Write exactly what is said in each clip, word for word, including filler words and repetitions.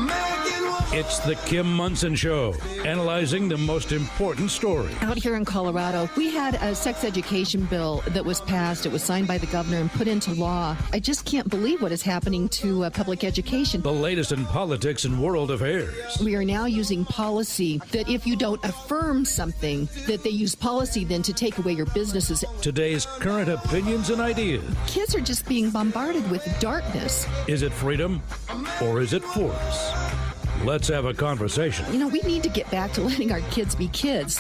It's the Kim Monson Show, analyzing the most important stories. Out here in Colorado, we had a sex education bill that was passed. It was signed by the governor and put into law. I just can't believe what is happening to uh, public education. The latest in politics and world affairs. We are now using policy that if you don't affirm something, that they use policy then to take away your businesses. Today's current opinions and ideas. Kids are just being bombarded with darkness. Is it freedom or is it force? Let's have a conversation. You know, we need to get back to letting our kids be kids.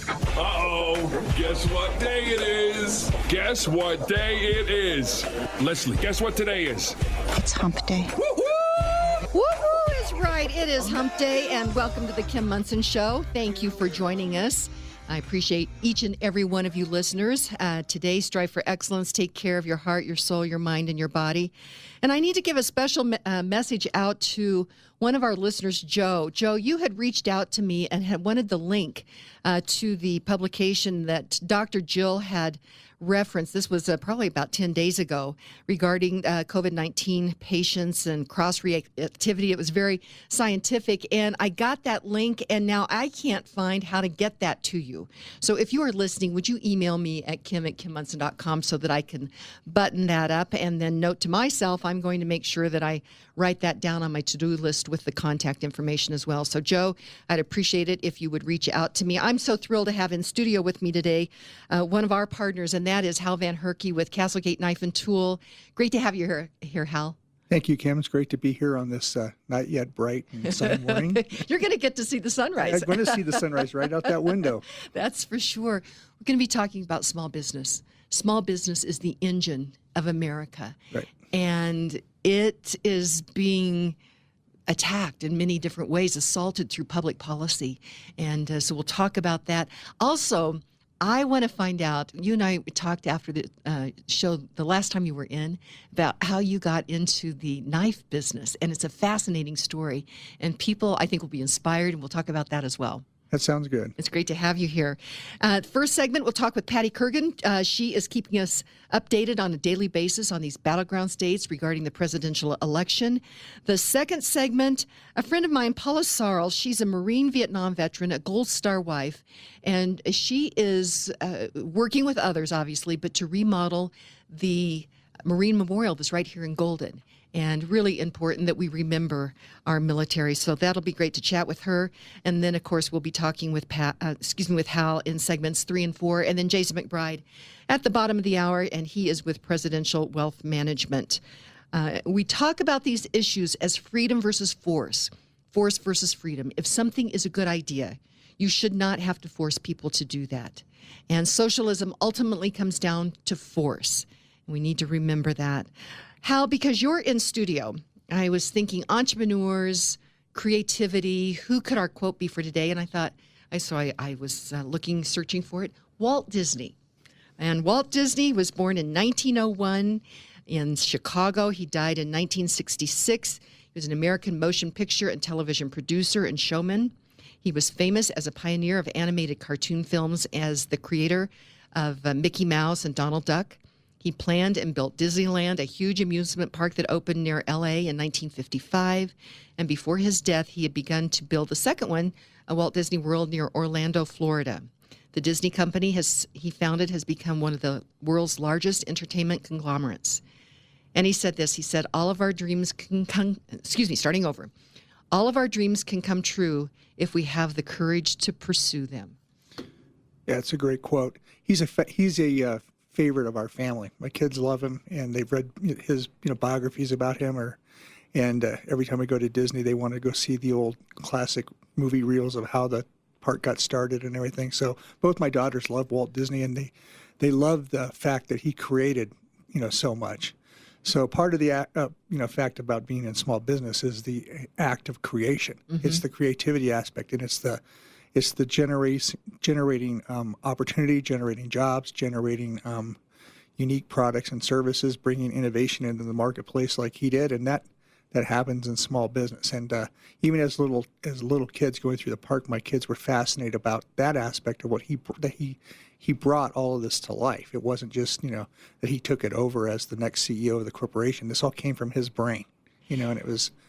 Uh-oh, guess what day it is? Guess what day it is? Leslie, guess what today is? It's hump day. Woo-hoo! Woo-hoo is right. It is hump day, and welcome to the Kim Monson Show. Thank you for joining us. I appreciate each and every one of you listeners. Uh, today, strive for excellence. Take care of your heart, your soul, your mind, and your body. And I need to give a special me- uh, message out to one of our listeners, Joe. Joe, you had reached out to me and had wanted the link uh, to the publication that Doctor Jill had referenced. This was uh, probably about ten days ago regarding uh, COVID nineteen patients and cross-reactivity. It was very scientific, and I got that link, and now I can't find how to get that to you. So if you are listening, would you email me at kim at kim monson dot com so that I can button that up, and then note to myself, I'm going to make sure that I write that down on my to-do list with the contact information as well. So, Joe, I'd appreciate it if you would reach out to me. I'm so thrilled to have in studio with me today uh, one of our partners, and that is Hal Van Herky with Castlegate Knife and Tool. Great to have you here, here Hal. Thank you, Kim. It's great to be here on this uh, not yet bright and sunny morning. You're going to get to see the sunrise. I'm going to see the sunrise right out that window. That's for sure. We're going to be talking about small business. Small business is the engine of America. Right. And it is being attacked in many different ways, assaulted through public policy. And uh, so we'll talk about that. Also, I want to find out, you and I talked after the uh, show the last time you were in about how you got into the knife business. And it's a fascinating story. And people, I think, will be inspired, and we'll talk about that as well. That sounds good. It's great to have you here. Uh, first segment, we'll talk with Patty Kurgan. Uh, she is keeping us updated on a daily basis on these battleground states regarding the presidential election. The second segment, a friend of mine, Paula Sarles, she's a Marine Vietnam veteran, a Gold Star wife, and she is uh, working with others, obviously, but to remodel the Marine Memorial that's right here in Golden. And really important that we remember our military. So that'll be great to chat with her. And then, of course, we'll be talking with Pat, uh, excuse me, with Hal in segments three and four. And then Jason McBride at the bottom of the hour, and he is with Presidential Wealth Management. Uh, we talk about these issues as freedom versus force, force versus freedom. If something is a good idea, you should not have to force people to do that. And socialism ultimately comes down to force. And we need to remember that. Hal, because you're in studio, I was thinking entrepreneurs, creativity, who could our quote be for today? And I thought, I saw, I, I was uh, looking, searching for it, Walt Disney. And Walt Disney was born in nineteen oh one in Chicago. He died in nineteen sixty-six. He was an American motion picture and television producer and showman. He was famous as a pioneer of animated cartoon films as the creator of uh, Mickey Mouse and Donald Duck. He planned and built Disneyland, a huge amusement park that opened near L A in nineteen fifty-five. And before his death, he had begun to build the second one, a Walt Disney World near Orlando, Florida. The Disney company has he founded has become one of the world's largest entertainment conglomerates. And he said this, he said, all of our dreams can come, excuse me, starting over. All of our dreams can come true if we have the courage to pursue them. Yeah, it's a great quote. He's a, fa- he's a, uh, favorite of our family. My kids love him, and they've read his you know biographies about him. Or, and uh, every time we go to Disney, they want to go see the old classic movie reels of how the park got started and everything. So both my daughters love Walt Disney, and they they love the fact that he created you know so much. So part of the uh, you know fact about being in small business is the act of creation. Mm-hmm. It's the creativity aspect, and it's the It's the generate, generating um, opportunity, generating jobs, generating um, unique products and services, bringing innovation into the marketplace like he did, and that that happens in small business. And uh, even as little as little kids going through the park, my kids were fascinated about that aspect of what he that he he brought all of this to life. It wasn't just you know that he took it over as the next C E O of the corporation. This all came from his brain, you know, and it was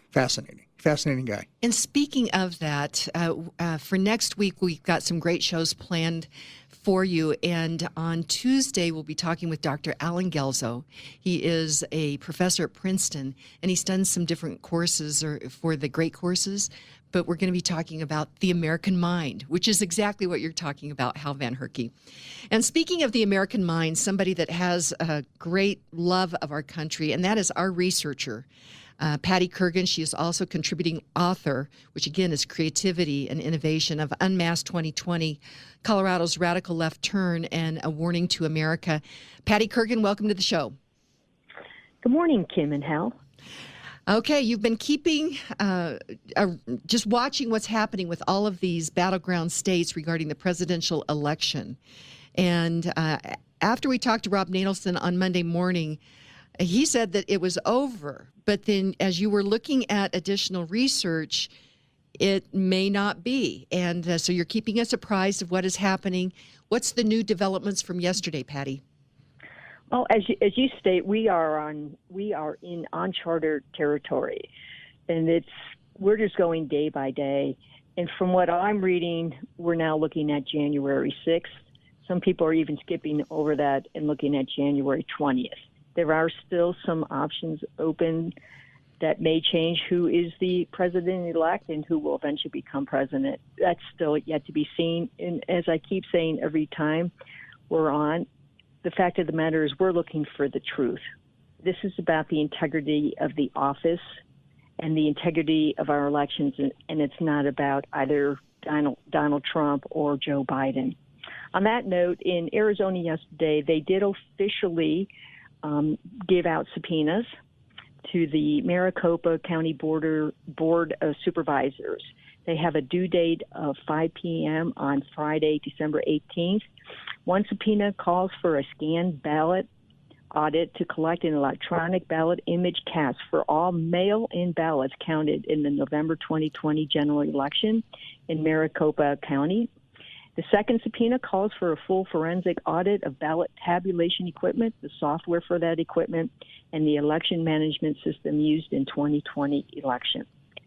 fascinating, fascinating guy. And speaking of that, uh, uh, for next week, we've got some great shows planned for you. And on Tuesday, we'll be talking with Doctor Alan Gelzo. He is a professor at Princeton, and he's done some different courses or for the great courses. But we're going to be talking about the American mind, which is exactly what you're talking about, Hal Van Herky. And speaking of the American mind, somebody that has a great love of our country, and that is our researcher, Uh, Patty Kurgan. She is also contributing author, which again is Creativity and Innovation of Unmasked twenty twenty, Colorado's Radical Left Turn and a Warning to America. Patty Kurgan, welcome to the show. Good morning, Kim and Hal. Okay, you've been keeping, uh, uh, just watching what's happening with all of these battleground states regarding the presidential election. And uh, after we talked to Rob Nadelson on Monday morning, he said that it was over, but then as you were looking at additional research, it may not be. And uh, so you're keeping us apprised of what is happening. What's the new developments from yesterday, Patty? Well, as you, as you state, we are on we are in uncharted territory, and it's we're just going day by day. And from what I'm reading, we're now looking at January sixth. Some people are even skipping over that and looking at January twentieth. There are still some options open that may change who is the president-elect and who will eventually become president. That's still yet to be seen. And as I keep saying every time we're on, the fact of the matter is we're looking for the truth. This is about the integrity of the office and the integrity of our elections, and it's not about either Donald, Donald Trump or Joe Biden. On that note, in Arizona yesterday, they did officially Um, give out subpoenas to the Maricopa County Border Board of Supervisors. They have a due date of five p.m. on Friday, December eighteenth. One subpoena calls for a scanned ballot audit to collect an electronic ballot image cast for all mail-in ballots counted in the November twenty twenty general election in Maricopa County. The second subpoena calls for a full forensic audit of ballot tabulation equipment, the software for that equipment, and the election management system used in twenty twenty election.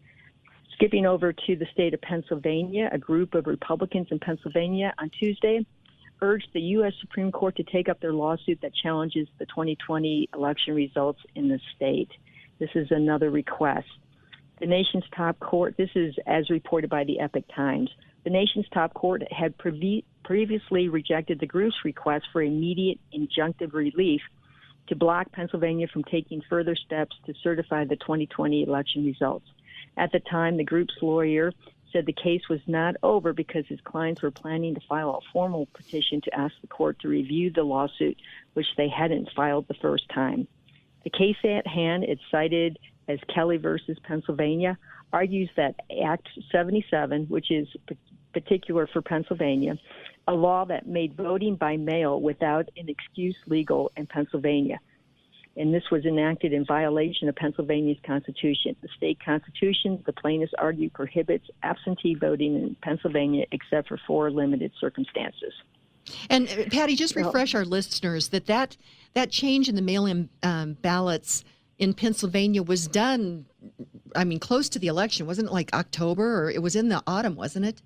Skipping over to the state of Pennsylvania, a group of Republicans in Pennsylvania on Tuesday urged the U S Supreme Court to take up their lawsuit that challenges the twenty twenty election results in the state. This is another request. The nation's top court, this is as reported by the Epoch Times, the nation's top court had previ- previously rejected the group's request for immediate injunctive relief to block Pennsylvania from taking further steps to certify the twenty twenty election results. At the time, the group's lawyer said the case was not over because his clients were planning to file a formal petition to ask the court to review the lawsuit, which they hadn't filed the first time. The case at hand, it's cited as Kelly versus Pennsylvania, argues that Act seventy-seven, which is particular for Pennsylvania, a law that made voting by mail without an excuse legal in Pennsylvania. And this was enacted in violation of Pennsylvania's Constitution. The state constitution, the plaintiffs argue, prohibits absentee voting in Pennsylvania except for four limited circumstances. And uh, Patty, just refresh our listeners that that, that change in the mail-in um, ballots in Pennsylvania was done, I mean, close to the election. Wasn't it like October, or it was in the autumn, wasn't it?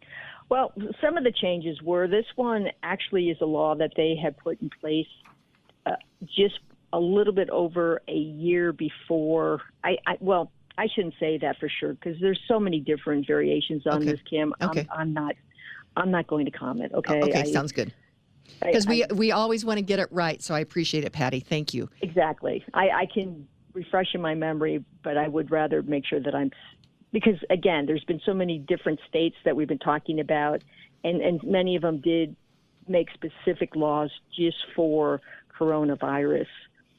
Well, some of the changes were, this one actually is a law that they had put in place uh, just a little bit over a year before. I, I well, I shouldn't say that for sure because there's so many different variations on okay. this, Kim. Okay. I'm, I'm not. I'm not going to comment. Okay. Oh, okay, I, sounds good. Because we we always want to get it right, so I appreciate it, Patty. Thank you. Exactly. I, I can refresh in my memory, but I would rather make sure that I'm. Because, again, there's been so many different states that we've been talking about, and, and many of them did make specific laws just for coronavirus.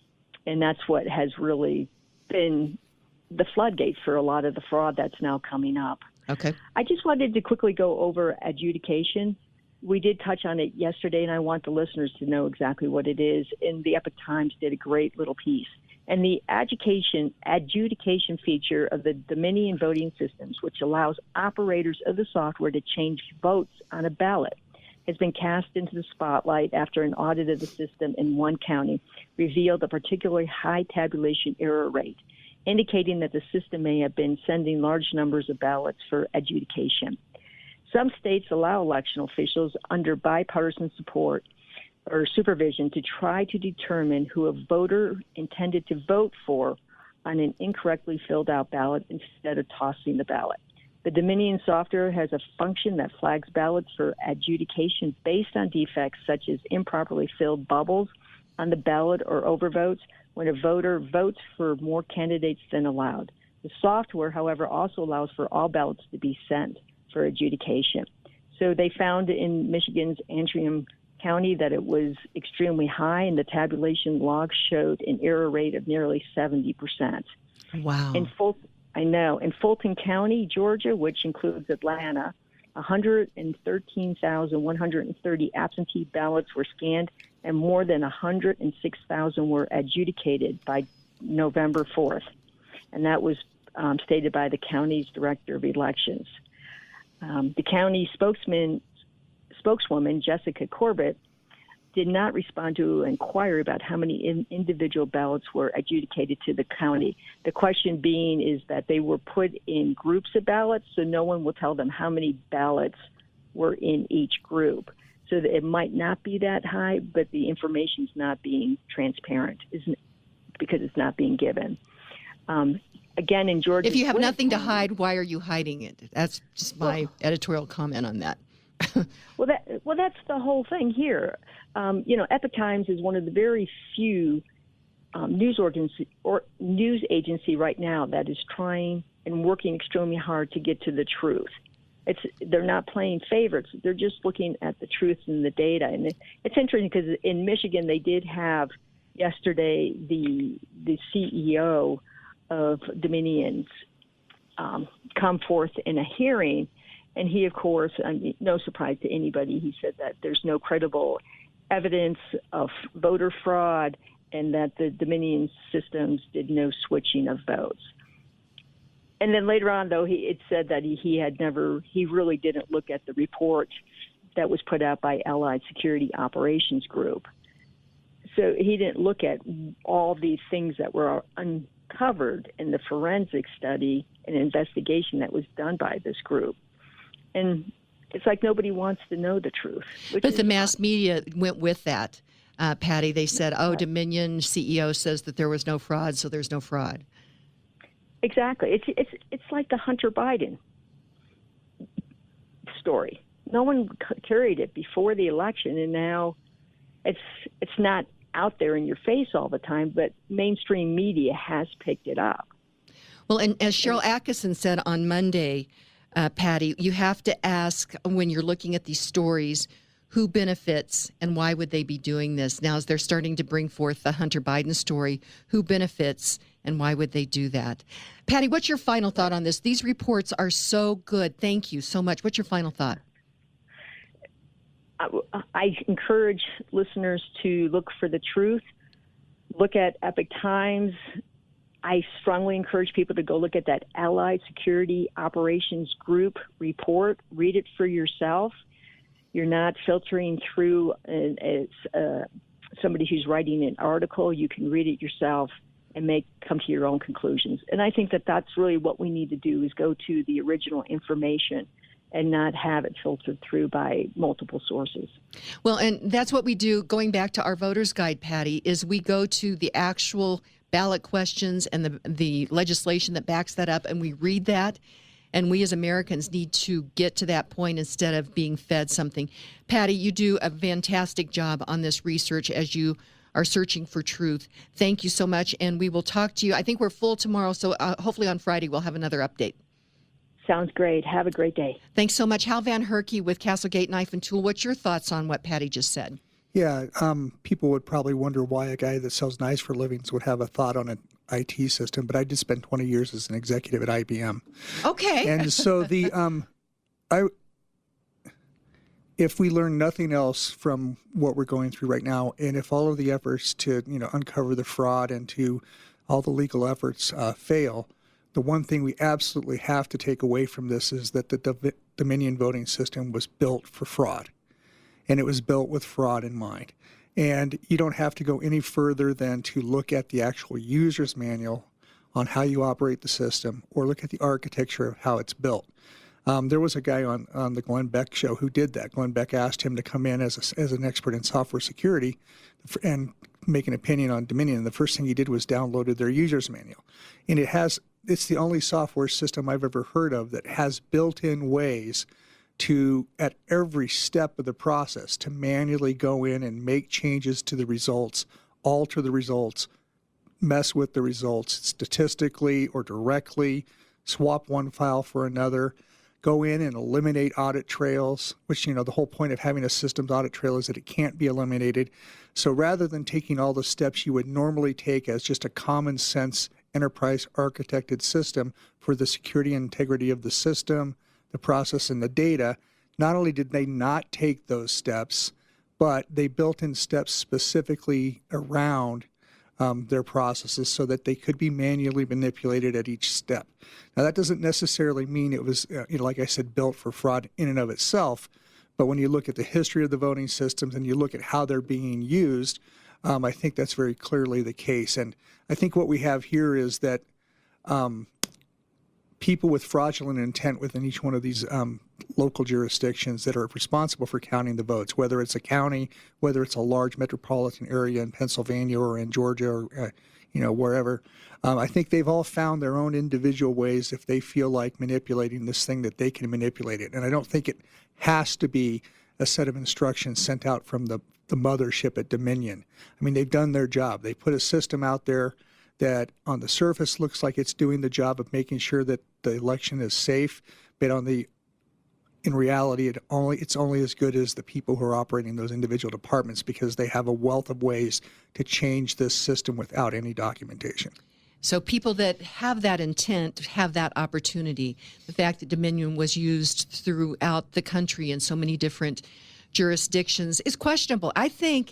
And that's what has really been the floodgates for a lot of the fraud that's now coming up. Okay. I just wanted to quickly go over adjudication. We did touch on it yesterday, and I want the listeners to know exactly what it is. And the Epoch Times did a great little piece. And the adjudication, adjudication feature of the Dominion voting systems, which allows operators of the software to change votes on a ballot, has been cast into the spotlight after an audit of the system in one county revealed a particularly high tabulation error rate. indicating that the system may have been sending large numbers of ballots for adjudication. Some states allow election officials under bipartisan support or supervision to try to determine who a voter intended to vote for on an incorrectly filled out ballot instead of tossing the ballot. The Dominion software has a function that flags ballots for adjudication based on defects such as improperly filled bubbles on the ballot or overvotes when a voter votes for more candidates than allowed. The software, however, also allows for all ballots to be sent for adjudication. So they found in Michigan's Antrim County that it was extremely high, and the tabulation log showed an error rate of nearly seventy percent. Wow. In Ful- I know. In Fulton County, Georgia, which includes Atlanta, one hundred thirteen thousand one hundred thirty absentee ballots were scanned, and more than one hundred six thousand were adjudicated by November fourth. And that was um, stated by the county's director of elections. Um, the county spokesman, spokeswoman, Jessica Corbett, did not respond to an inquiry about how many in, individual ballots were adjudicated to the county. The question being is that they were put in groups of ballots, so no one will tell them how many ballots were in each group. So that it might not be that high, but the information is not being transparent isn't, because it's not being given. Um, again, in Georgia, if you have nothing to hide, why are you hiding it? That's just my well, editorial comment on that. well, that well, that's the whole thing here. Um, you know, Epoch Times is one of the very few um, news agency or news agency right now that is trying and working extremely hard to get to the truth. It's they're not playing favorites; they're just looking at the truth and the data. And it, it's interesting because in Michigan they did have yesterday the the C E O of Dominion's um, come forth in a hearing. And he, of course, I mean, no surprise to anybody, he said that there's no credible evidence of voter fraud and that the Dominion systems did no switching of votes. And then later on, though, he, it said that he, he had never, he really didn't look at the report that was put out by Allied Security Operations Group. So he didn't look at all the things that were uncovered in the forensic study and investigation that was done by this group. And it's like nobody wants to know the truth. But the mass media went with that, uh, Patty. They said, oh, Dominion C E O says that there was no fraud, so there's no fraud. Exactly. It's it's it's like the Hunter Biden story. No one c- carried it before the election, and now it's it's not out there in your face all the time, but mainstream media has picked it up. Well, and as Cheryl Atkinson said on Monday, Uh, Patty, you have to ask when you're looking at these stories, who benefits and why would they be doing this? Now, as they're starting to bring forth the Hunter Biden story, who benefits and why would they do that? Patty, what's your final thought on this? These reports are so good. Thank you so much. What's your final thought? I, I encourage listeners to look for the truth, look at Epoch Times. I strongly encourage people to go look at that Allied Security Operations Group report. Read it for yourself. You're not filtering through as uh, somebody who's writing an article. You can read it yourself and make come to your own conclusions. And I think that that's really what we need to do is go to the original information and not have it filtered through by multiple sources. Well, and that's what we do, going back to our voter's guide, Patty, is we go to the actual ballot questions and the the legislation that backs that up, and we read that, and we as Americans need to get to that point instead of being fed something. Patty, you do a fantastic job on this research as you are searching for truth. Thank you so much, and we will talk to you. I think we're full tomorrow, so uh, hopefully on Friday we'll have another update. Sounds great. Have a great day. Thanks so much. Hal Van Herky with Castlegate Knife and Tool. What's your thoughts on what Patty just said? Yeah, um, people would probably wonder why a guy that sells knives for livings would have a thought on an I T system, but I just spent twenty years as an executive at I B M. Okay. And so the um, I, if we learn nothing else from what we're going through right now, and if all of the efforts to you know uncover the fraud and to all the legal efforts uh, fail, the one thing we absolutely have to take away from this is that the Div- Dominion voting system was built for fraud. And it was built with fraud in mind. And you don't have to go any further than to look at the actual user's manual on how you operate the system or look at the architecture of how it's built. Um, there was a guy on, on the Glenn Beck show who did that. Glenn Beck asked him to come in as, a, as an expert in software security and make an opinion on Dominion. And the first thing he did was downloaded their user's manual. And it has, it's the only software system I've ever heard of that has built-in ways to, at every step of the process, to manually go in and make changes to the results, alter the results, mess with the results statistically or directly, swap one file for another, go in and eliminate audit trails, which, you know, the whole point of having a systems audit trail is that it can't be eliminated. So rather than taking all the steps you would normally take as just a common sense enterprise architected system for the security and integrity of the system, the process, and the data, not only did they not take those steps, but they built in steps specifically around Um, their processes so that they could be manually manipulated at each step. Now, that doesn't necessarily mean it was, uh, you know, like I said, built for fraud in and of itself. But when you look at the history of the voting systems and you look at how they're being used, um, I think that's very clearly the case. And I think what we have here is that um, people with fraudulent intent within each one of these um, local jurisdictions that are responsible for counting the votes, whether it's a county, whether it's a large metropolitan area in Pennsylvania or in Georgia or, uh, you know, wherever. Um, I think they've all found their own individual ways, if they feel like manipulating this thing, that they can manipulate it. And I don't think it has to be a set of instructions sent out from the, the mothership at Dominion. I mean, they've done their job. They put a system out there that on the surface looks like it's doing the job of making sure that the election is safe, but on the in reality, it only it's only as good as the people who are operating those individual departments, because they have a wealth of ways to change this system without any documentation. So people that have that intent have that opportunity. The fact that Dominion was used throughout the country in so many different jurisdictions is questionable. I think,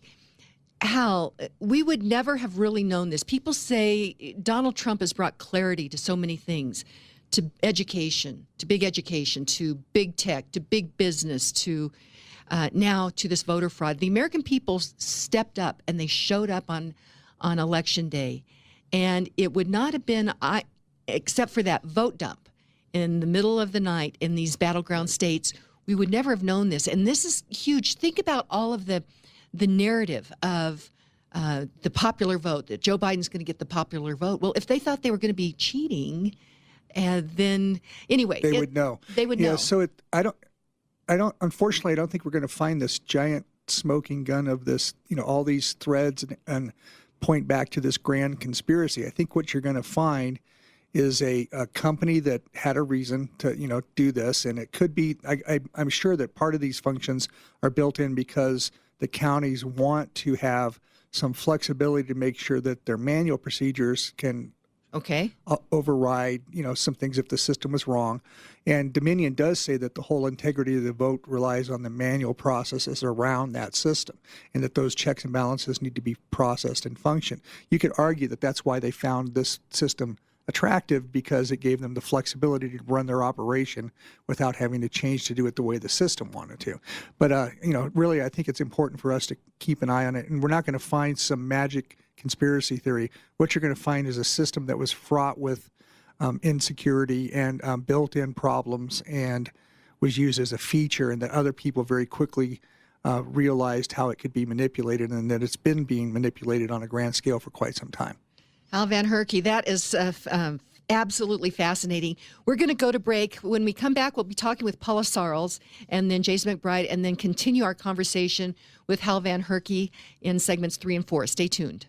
Hal, we would never have really known this. People say Donald Trump has brought clarity to so many things, to education, to big education, to big tech, to big business, to uh, now to this voter fraud. The American people stepped up and they showed up on, on Election Day. And it would not have been, I, except for that vote dump in the middle of the night in these battleground states, we would never have known this. And this is huge. Think about all of the the narrative of uh, the popular vote, that Joe Biden's going to get the popular vote. Well, if they thought they were going to be cheating, and then anyway, they it, would know. They would yeah, know. So it, I don't, I don't. Unfortunately, I don't think we're going to find this giant smoking gun of this. You know, all these threads and, and point back to this grand conspiracy. I think what you're going to find is a, a company that had a reason to, you know, do this, and it could be. I, I, I'm sure that part of these functions are built in because the counties want to have some flexibility to make sure that their manual procedures can okay. uh, override, you know, some things if the system was wrong. And Dominion does say that the whole integrity of the vote relies on the manual processes around that system, and that those checks and balances need to be processed and function. You could argue that that's why they found this system attractive, because it gave them the flexibility to run their operation without having to change to do it the way the system wanted to. But, uh, you know, really, I think it's important for us to keep an eye on it. And we're not going to find some magic conspiracy theory. What you're going to find is a system that was fraught with um, insecurity and um, built-in problems, and was used as a feature, and that other people very quickly uh, realized how it could be manipulated, and that it's been being manipulated on a grand scale for quite some time. Hal Van Herky, that is uh, um, absolutely fascinating. We're going to go to break. When we come back, we'll be talking with Paula Sarles and then Jason McBride, and then continue our conversation with Hal Van Herky in segments three and four. Stay tuned.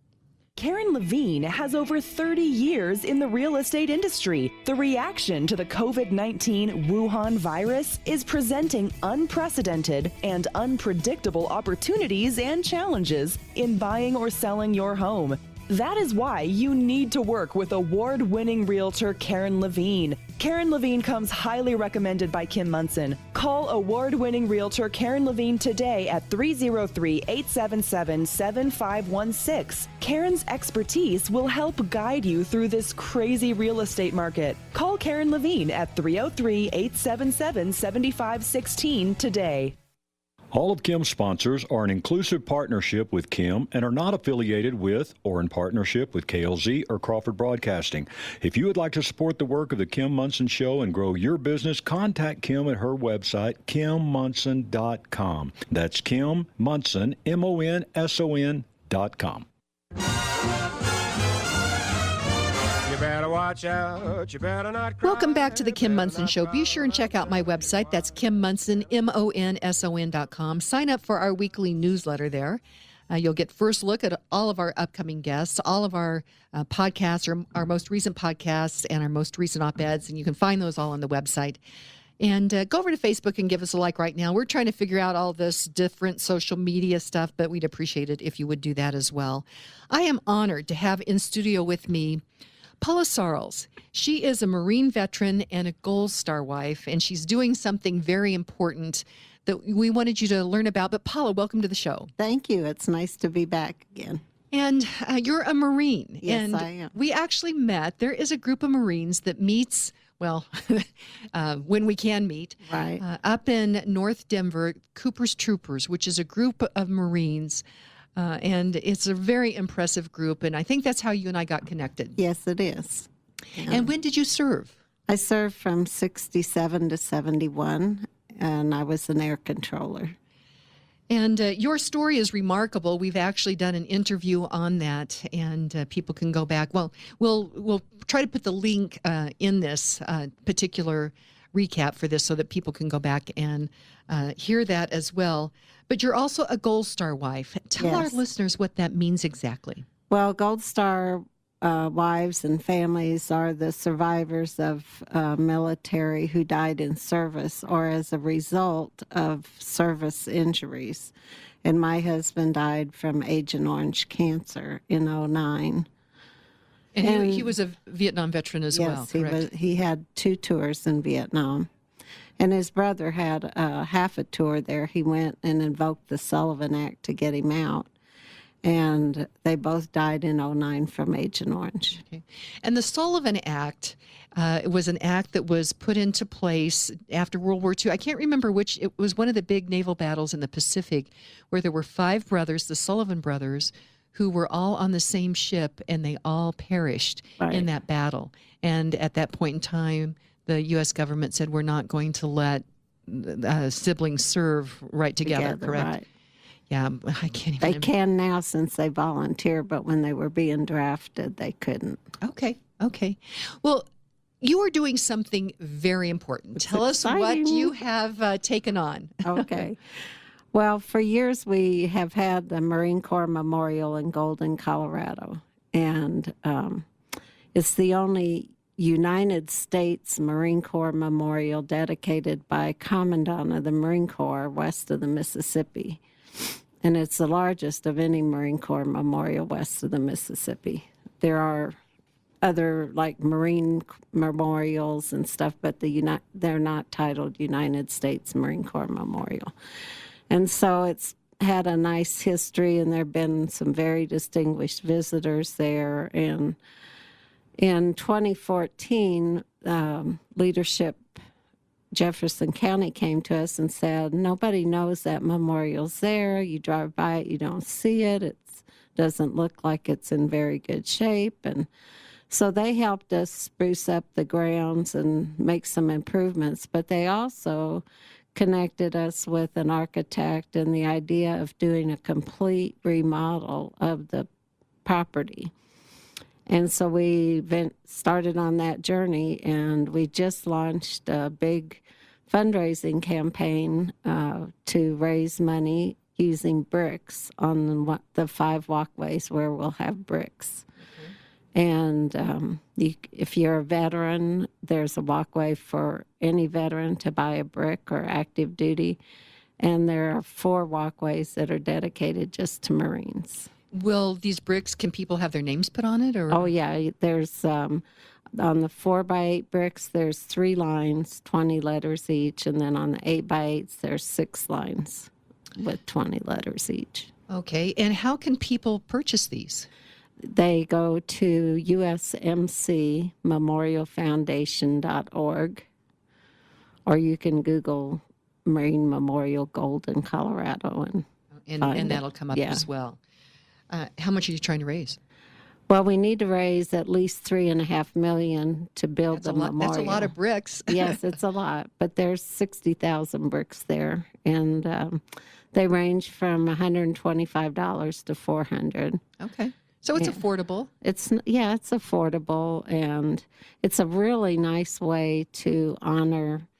Karen Levine has over thirty years in the real estate industry. The reaction to the COVID nineteen Wuhan virus is presenting unprecedented and unpredictable opportunities and challenges in buying or selling your home. That is why you need to work with award-winning realtor Karen Levine. Karen Levine comes highly recommended by Kim Munson. Call award-winning realtor Karen Levine today at three oh three, eight seven seven, seven five one six. Karen's expertise will help guide you through this crazy real estate market. Call Karen Levine at three oh three, eight seven seven, seven five one six today. All of Kim's sponsors are an inclusive partnership with Kim and are not affiliated with or in partnership with K L Z or Crawford Broadcasting. If you would like to support the work of the Kim Monson Show and grow your business, contact Kim at her website, kim monson dot com. That's Kim Monson, M O N S O N dot com. Better watch out. You better not cry. Welcome back to the Kim Monson Show. Be sure and check out my website. That's Kim Monson, M O N S O N dot com. Sign up for our weekly newsletter there. Uh, you'll get first look at all of our upcoming guests, all of our uh, podcasts, our, our most recent podcasts, and our most recent op-eds, and you can find those all on the website. And uh, go over to Facebook and give us a like right now. We're trying to figure out all this different social media stuff, but we'd appreciate it if you would do that as well. I am honored to have in studio with me Paula Sarles. She is a Marine veteran and a Gold Star wife, and she's doing something very important that we wanted you to learn about. But Paula, welcome to the show. Thank you. It's nice to be back again. And uh, you're a Marine. Yes, and I am. We actually met. There is a group of Marines that meets, well, uh, when we can meet, Right. uh, up in North Denver, Cooper's Troopers, which is a group of Marines. Uh, and it's a very impressive group, and I think that's how you and I got connected. Yes, it is. Yeah. And when did you serve? I served from sixty-seven to seventy-one, and I was an air controller. And uh, your story is remarkable. We've actually done an interview on that, and uh, people can go back. Well, we'll we'll try to put the link uh, in this uh, particular recap for this so that people can go back and uh, hear that as well. But you're also a Gold Star wife. Tell Yes. our listeners what that means exactly. Well, Gold Star uh, wives and families are the survivors of uh, military who died in service or as a result of service injuries. And my husband died from Agent Orange cancer in oh nine. And, And- he, he was a Vietnam veteran as well, Yes, he correct? was. He had two tours in Vietnam, and his brother had uh, half a tour there. He went and invoked the Sullivan Act to get him out, and they both died in oh nine from Agent Orange. Okay. And the Sullivan Act uh, was an act that was put into place after World War Two. I can't remember which. It was one of the big naval battles in the Pacific where there were five brothers, the Sullivan brothers, who were all on the same ship, and they all perished Right. in that battle. And at that point in time, the U S government said, we're not going to let uh, siblings serve right together, Together, correct? right. Yeah, I can't even. They im- can now since they volunteer, but when they were being drafted, they couldn't. Okay, okay. Well, you are doing something very important. It's Tell us what exciting. you have uh, taken on. Okay. Well, for years we have had the Marine Corps Memorial in Golden, Colorado, and um, it's the only United States Marine Corps Memorial dedicated by a Commandant of the Marine Corps west of the Mississippi. And it's the largest of any Marine Corps memorial west of the Mississippi. There are other like Marine memorials and stuff, but the uni- they're not titled United States Marine Corps Memorial. And so it's had a nice history, and there have been some very distinguished visitors there. And in twenty fourteen, um, leadership Jefferson County came to us and said, nobody knows that memorial's there. You drive by it, you don't see it. It doesn't look like it's in very good shape. And so they helped us spruce up the grounds and make some improvements. But they also connected us with an architect and the idea of doing a complete remodel of the property. And so we went, started on that journey, and we just launched a big fundraising campaign uh, to raise money using bricks on what, the five walkways where we'll have bricks. And um, you, if you're a veteran, there's a walkway for any veteran to buy a brick or active duty. And there are four walkways that are dedicated just to Marines. Will these bricks, can people have their names put on it? Or Oh, yeah. There's, um, on the four by eight bricks, there's three lines, twenty letters each. And then on the eight by eights, there's six lines with twenty letters each. Okay, and how can people purchase these? They go to U S M C memorial foundation dot org, or you can Google Marine Memorial Golden, Colorado, and And, find and it. that'll come up Yeah. as well. Uh, how much are you trying to raise? Well, we need to raise at least three and a half million to build That's a the lot. memorial. That's a lot of bricks. Yes, it's a lot, but there's sixty thousand bricks there, and um, they range from one hundred twenty-five dollars to four hundred. Okay. So it's Yeah. affordable. It's yeah, it's affordable, and it's a really nice way to honor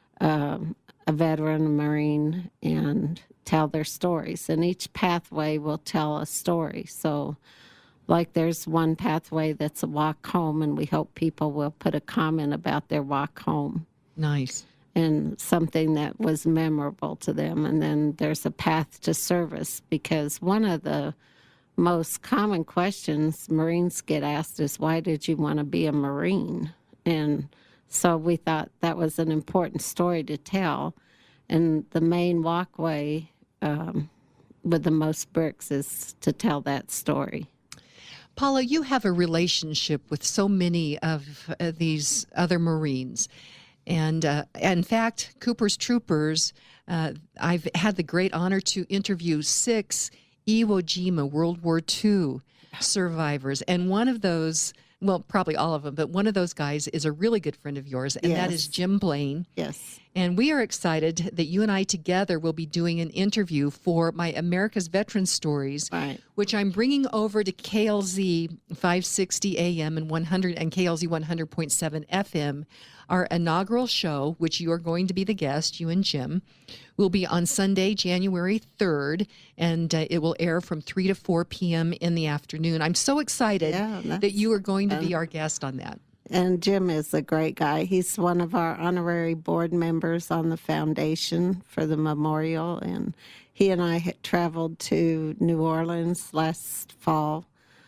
um, a veteran, a Marine, and tell their stories. And each pathway will tell a story. So, like, there's one pathway that's a walk home, and we hope people will put a comment about their walk home Nice. and something that was memorable to them. And then there's a path to service, because one of the most common questions Marines get asked is, why did you want to be a Marine? And so we thought that was an important story to tell. And the main walkway um, with the most bricks is to tell that story. Paula, you have a relationship with so many of uh, these other Marines. And uh, in fact, Cooper's Troopers, uh, I've had the great honor to interview six Iwo Jima World War Two survivors. And one of those, well, probably all of them, but one of those guys is a really good friend of yours, and that is Yes. Jim Blaine. Yes. And we are excited that you and I together will be doing an interview for my America's Veterans Stories, Right. which I'm bringing over to K L Z five sixty A M and one hundred and K L Z one hundred point seven F M. Our inaugural show, which you are going to be the guest, you and Jim, will be on Sunday, January third, and uh, it will air from three to four p.m. in the afternoon. I'm so excited Yeah, that that's you are going to be our guest on that. And Jim is a great guy. He's one of our honorary board members on the foundation for the memorial. And he and I had traveled to New Orleans last fall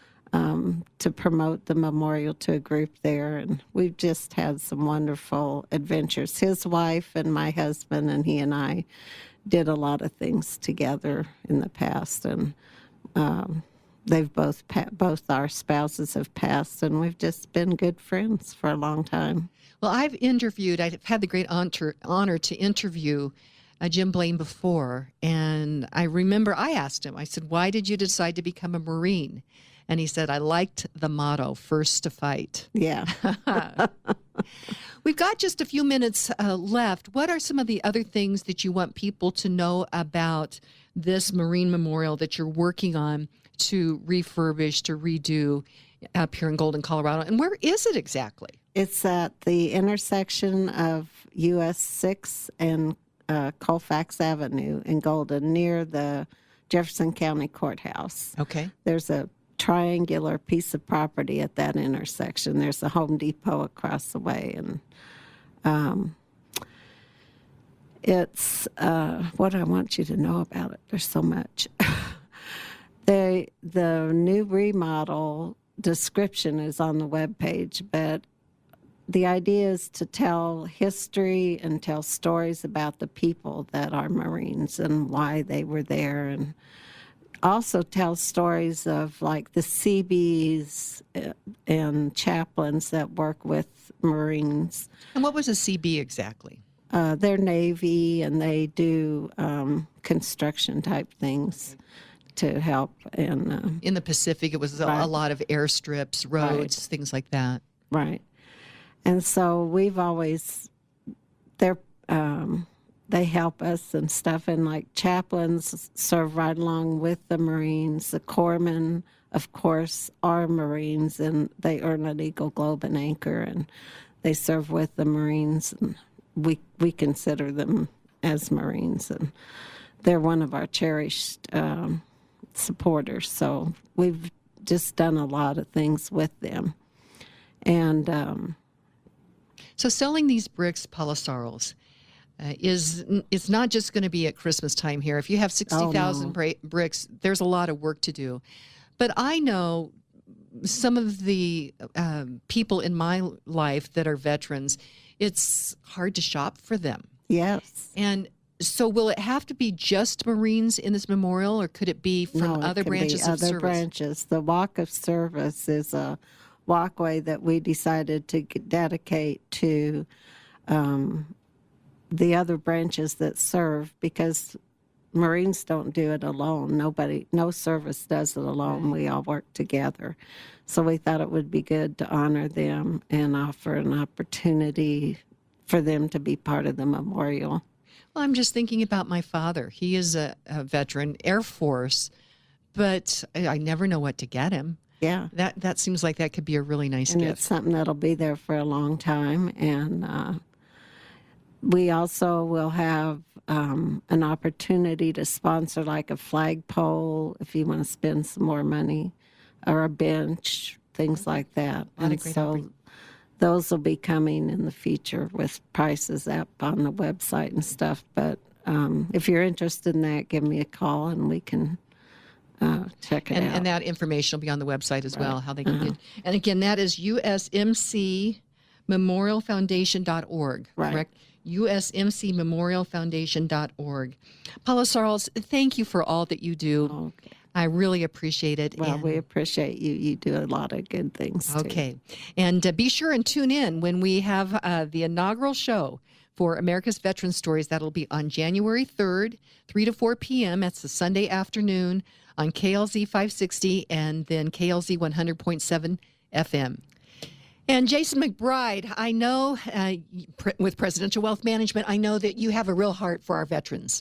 um, to promote the memorial to a group there. And we've just had some wonderful adventures. His wife and my husband and he and I did a lot of things together in the past. And um, they've both pa- both our spouses have passed, and we've just been good friends for a long time. Well, I've interviewed, I've had the great honor, honor to interview uh, Jim Blaine before. And I remember I asked him, I said, why did you decide to become a Marine? And he said, I liked the motto, first to fight. Yeah. We've got just a few minutes uh, left. What are some of the other things that you want people to know about this Marine Memorial that you're working on to refurbish, to redo up here in Golden, Colorado? And where is it exactly? It's at the intersection of U S six and uh, Colfax Avenue in Golden, near the Jefferson County Courthouse. Okay. There's a triangular piece of property at that intersection. There's a Home Depot across the way, and um, it's uh, what I want you to know about it. There's so much. they the new remodel description is on the webpage, but the idea is to tell history and tell stories about the people that are Marines and why they were there, and also tell stories of like the C Bs and chaplains that work with Marines. And what was a C B exactly? Uh, they're Navy, and they do um, construction type things to help. And uh, In the Pacific, it was a, Right. a lot of airstrips, roads, Right. things like that. right, and so we've always they're. Um, They help us and stuff, and like chaplains serve right along with the Marines. The corpsmen, of course, are Marines, and they earn an Eagle, Globe, and Anchor, and they serve with the Marines. And we we consider them as Marines, and they're one of our cherished um, supporters. So we've just done a lot of things with them, and um, So selling these bricks, Paula Sarles, uh, is it's not just going to be at Christmas time here. If you have sixty thousand no. bra- bricks, there's a lot of work to do. But I know some of the um, people in my life that are veterans, it's hard to shop for them. yes. And so will it have to be just Marines in this memorial, or could it be from No, it other can be branches of other service? branches. The Walk of Service is a walkway that we decided to g- dedicate to um, the other branches that serve, because Marines don't do it alone. Nobody, no service does it alone. We all work together. So we thought it would be good to honor them and offer an opportunity for them to be part of the memorial. Well, I'm just thinking about my father. He is a, a veteran, Air Force, but I, I never know what to get him. Yeah. That that seems like that could be a really nice And gift. it's something that'll be there for a long time. And uh, we also will have um, an opportunity to sponsor like a flagpole if you want to spend some more money, or a bench, things like that. What a And great so opportunity. those will be coming in the future with prices up on the website and stuff. But um, if you're interested in that, give me a call and we can uh, check it And, out. and that information will be on the website as well, how they can Uh-huh. get. And again, that is U S M C memorial foundation dot org, Right. correct? U S M C memorial foundation dot org. Paula Sarles, thank you for all that you do. Okay. I really appreciate it. Well, and- we appreciate you. You do a lot of good things, too. Okay. And uh, be sure and tune in when we have uh, the inaugural show for America's Veteran Stories. That'll be on January third, three to four p.m. That's the Sunday afternoon on K L Z five sixty and then K L Z one hundred point seven F M. And Jason McBride, I know uh, pre- with Presidential Wealth Management, I know that you have a real heart for our veterans.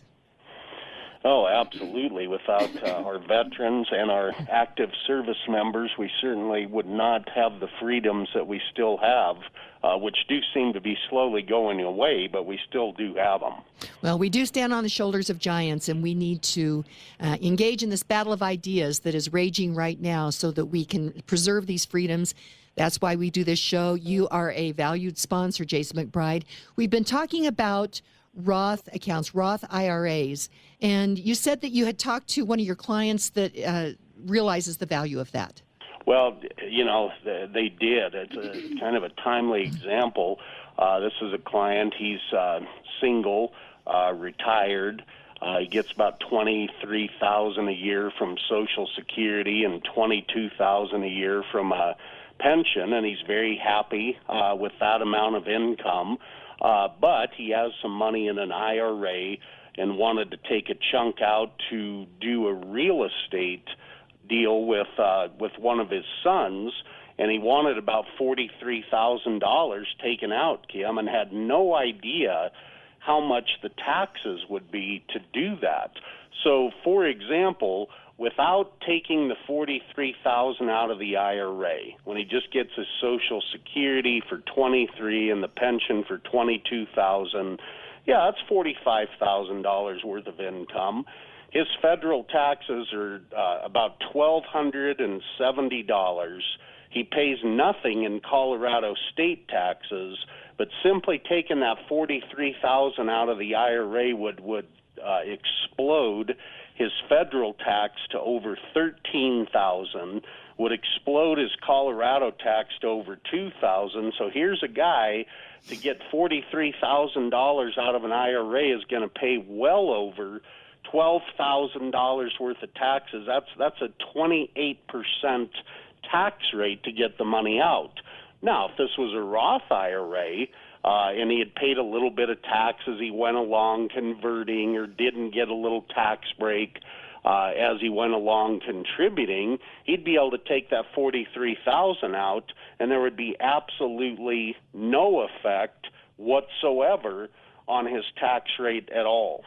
Oh, absolutely. Without uh, our veterans and our active service members, we certainly would not have the freedoms that we still have, uh, which do seem to be slowly going away, but we still do have them. Well, we do stand on the shoulders of giants, and we need to uh, engage in this battle of ideas that is raging right now so that we can preserve these freedoms. That's why we do this show. You are a valued sponsor, Jason McBride. We've been talking about Roth accounts, Roth I R As, and you said that you had talked to one of your clients that uh, realizes the value of that. Well, you know, they did. It's a kind of a timely example. Uh, this is a client. He's uh, single, uh, retired. Uh, he gets about twenty-three thousand dollars a year from Social Security and twenty-two thousand dollars a year from a pension, and he's very happy uh, with that amount of income. Uh, but he has some money in an I R A and wanted to take a chunk out to do a real estate deal with uh, with one of his sons, and he wanted about forty-three thousand dollars taken out, Kim, and had no idea how much the taxes would be to do that. So, for example, without taking the forty-three thousand dollars out of the I R A, when he just gets his Social Security for twenty-three and the pension for twenty-two thousand dollars, yeah, that's forty-five thousand dollars worth of income. His federal taxes are uh, about twelve hundred seventy dollars. He pays nothing in Colorado state taxes, but simply taking that forty-three thousand dollars out of the I R A would would uh, explode his federal tax to over thirteen thousand dollars, would explode his Colorado tax to over two thousand dollars. So here's a guy to get forty-three thousand dollars out of an I R A is going to pay well over twelve thousand dollars worth of taxes. That's that's a twenty-eight percent tax rate to get the money out. Now, if this was a Roth I R A, uh, and he had paid a little bit of tax as he went along converting, or didn't get a little tax break uh, as he went along contributing, he'd be able to take that forty-three thousand dollars out, and there would be absolutely no effect whatsoever on his tax rate at all.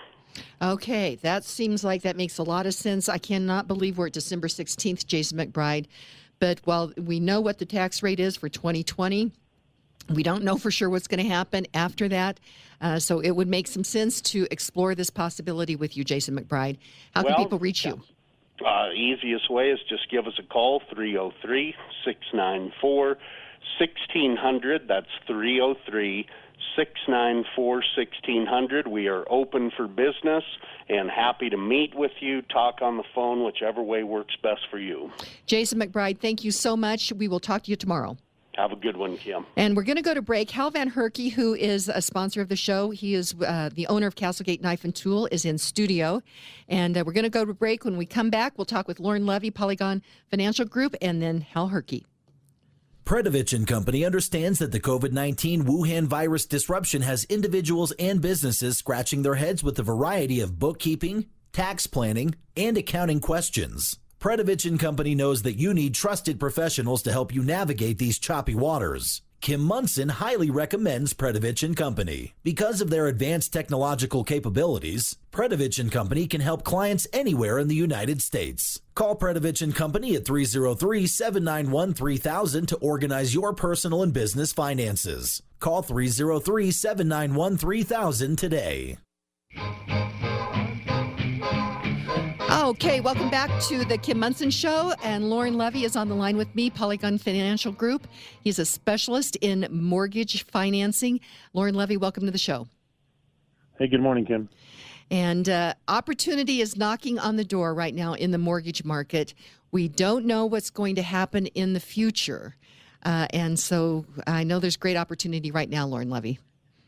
Okay, that seems like that makes a lot of sense. I cannot believe we're at December sixteenth, Jason McBride. But while we know what the tax rate is for twenty twenty, we don't know for sure what's going to happen after that. Uh, so it would make some sense to explore this possibility with you, Jason McBride. How can Well, people reach you? Uh, easiest way is just give us a call, three oh three, six nine four, one six zero zero. That's three oh three, six nine four, one six zero zero. We are open for business and happy to meet with you, talk on the phone, whichever way works best for you. Jason McBride, thank you so much. We will talk to you tomorrow. Have a good one, Kim. And we're going to go to break. Hal Van Herky, who is a sponsor of the show, he is uh, the owner of Castlegate Knife and Tool, is in studio. And uh, we're going to go to break. When we come back, we'll talk with Lauren Levy, Polygon Financial Group, and then Hal Herky. Predovich and Company understands that the COVID nineteen Wuhan virus disruption has individuals and businesses scratching their heads with a variety of bookkeeping, tax planning, and accounting questions. Predovich and Company knows that you need trusted professionals to help you navigate these choppy waters. Kim Munson highly recommends Predovich and Company. Because of their advanced technological capabilities, Predovich and Company can help clients anywhere in the United States. Call Predovich and Company at three oh three, seven nine one, three thousand to organize your personal and business finances. Call three oh three, seven nine one, three thousand today. Okay, welcome back to the Kim Munson Show, and Lauren Levy is on the line with me, Polygon Financial Group. He's a specialist in mortgage financing. Lauren Levy, welcome to the show. Hey, good morning, Kim. And uh, opportunity is knocking on the door right now in the mortgage market. We don't know what's going to happen in the future. Uh, and so I know there's great opportunity right now, Lauren Levy.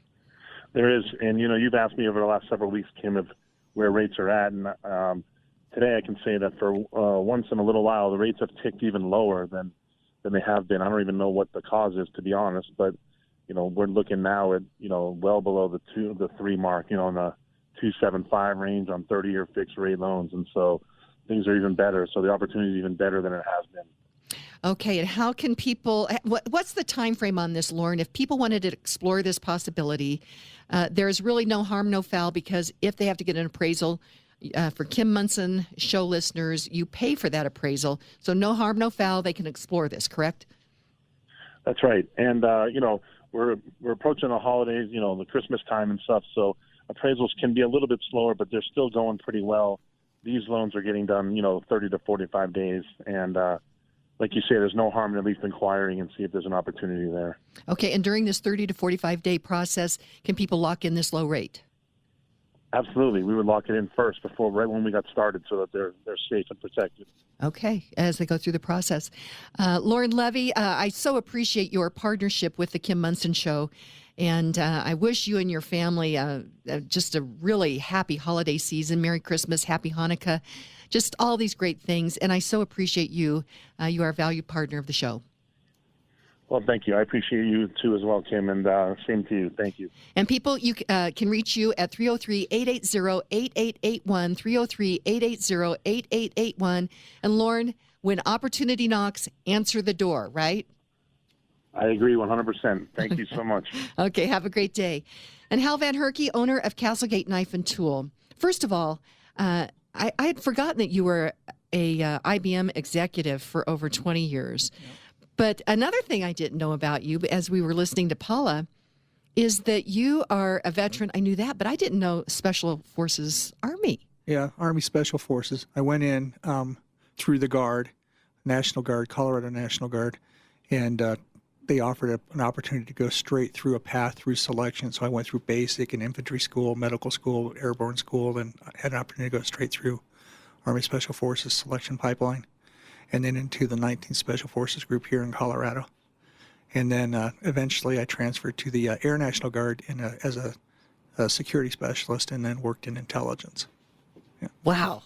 There is. And, you know, you've asked me over the last several weeks, Kim, of where rates are at. And um, today I can say that for uh, once in a little while, the rates have ticked even lower than, than they have been. I don't even know what the cause is, to be honest. But, you know, we're looking now at, you know, well below the two, the three mark, you know, in the two seven five range on thirty-year fixed rate loans. And so things are even better. So the opportunity is even better than it has been. Okay, and how can people, what, what's the time frame on this, Lauren? If people wanted to explore this possibility, uh, there's really no harm, no foul, because if they have to get an appraisal, uh, for Kim Munson show listeners, you pay for that appraisal. So no harm, no foul, they can explore this, correct? That's right. And, uh, you know, we're we're approaching the holidays, you know, the Christmas time and stuff, so appraisals can be a little bit slower, but they're still going pretty well. These loans are getting done, you know, thirty to forty-five days, and uh like you say, there's no harm in at least inquiring and see if there's an opportunity there. Okay, and during this thirty to forty-five day process, can people lock in this low rate? Absolutely. We would lock it in first before, right when we got started, so that they're they're safe and protected. Okay, as they go through the process. Uh, Lauren Levy, uh, I so appreciate your partnership with the Kim Munson Show, and uh, I wish you and your family uh, uh, just a really happy holiday season. Merry Christmas, Happy Hanukkah. Just all these great things, and I so appreciate you. Uh, you are a valued partner of the show. Well, thank you. I appreciate you, too, as well, Kim, and uh, same to you. Thank you. And people, you uh, can reach you at three oh three, eight eight zero, eight eight eight one, three oh three, eight eight zero, eight eight eight one. And, Lauren, when opportunity knocks, answer the door, right? I agree one hundred percent. Thank you so much. Okay, have a great day. And Hal Van Herky, owner of Castlegate Knife and Tool. First of all, uh, I, I had forgotten that you were a uh, I B M executive for over twenty years. Yep. But another thing I didn't know about you as we were listening to Paula is that you are a veteran. I knew that, but I didn't know Special Forces Army. Yeah, Army Special Forces. I went in um, through the Guard, National Guard, Colorado National Guard, and uh, they offered a, an opportunity to go straight through a path through selection. So I went through basic and infantry school, medical school, airborne school, and I had an opportunity to go straight through Army Special Forces selection pipeline, and then into the nineteenth Special Forces Group here in Colorado. And then uh, eventually I transferred to the uh, Air National Guard in a, as a, a security specialist, and then worked in intelligence. Yeah. Wow.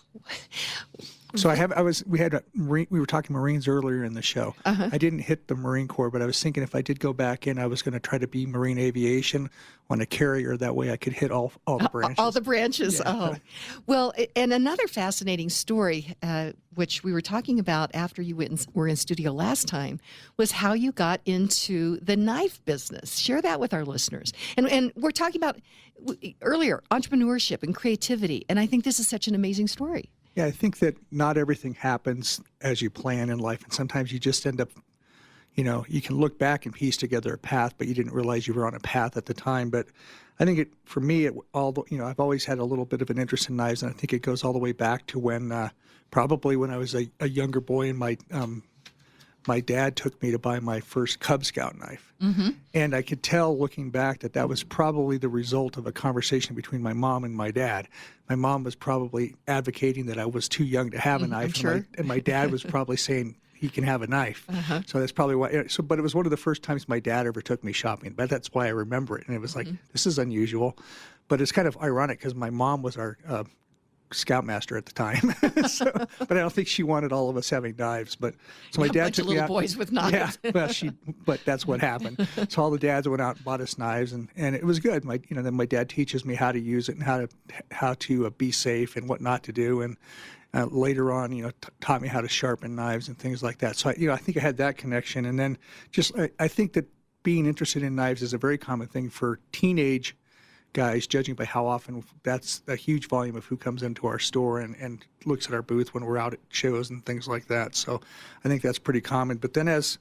So I have, I was, we had a Marine, we were talking Marines earlier in the show. Uh-huh. I didn't hit the Marine Corps, but I was thinking if I did go back in, I was going to try to be Marine Aviation on a carrier. That way I could hit all all the branches. All the branches. Yeah. Oh, well, and another fascinating story, uh, which we were talking about after you went in, were in studio last time, was how you got into the knife business. Share that with our listeners. And and we're talking about earlier entrepreneurship and creativity, and I think this is such an amazing story. Yeah, I think that not everything happens as you plan in life, and sometimes you just end up, you know, you can look back and piece together a path, but you didn't realize you were on a path at the time. But I think it, for me, it all, you know, I've always had a little bit of an interest in knives, and I think it goes all the way back to when, uh, probably when I was a, a younger boy, and my um, my dad took me to buy my first Cub Scout knife. Mm-hmm. And I could tell looking back that that was probably the result of a conversation between my mom and my dad. My mom was probably advocating that I was too young to have a knife, sure. and, my, and my dad was probably saying he can have a knife. Uh-huh. So that's probably why. So, but it was one of the first times my dad ever took me shopping. But that's why I remember it. And it was like, mm-hmm. this is unusual. But it's kind of ironic because my mom was our uh, scoutmaster at the time. so, but I don't think she wanted all of us having knives. But so my A dad bunch took of me little out. boys with knives. Yeah, well, she. But that's what happened. So all the dads went out and bought us knives, and, and it was good. My, you know, then my dad teaches me how to use it and how to how to uh, be safe and what not to do. And uh, later on, you know, t- taught me how to sharpen knives and things like that. So I, you know, I think I had that connection. And then just I, I think that being interested in knives is a very common thing for teenage guys, judging by how often that's a huge volume of who comes into our store and, and looks at our booth when we're out at shows and things like that. So I think that's pretty common. But then as,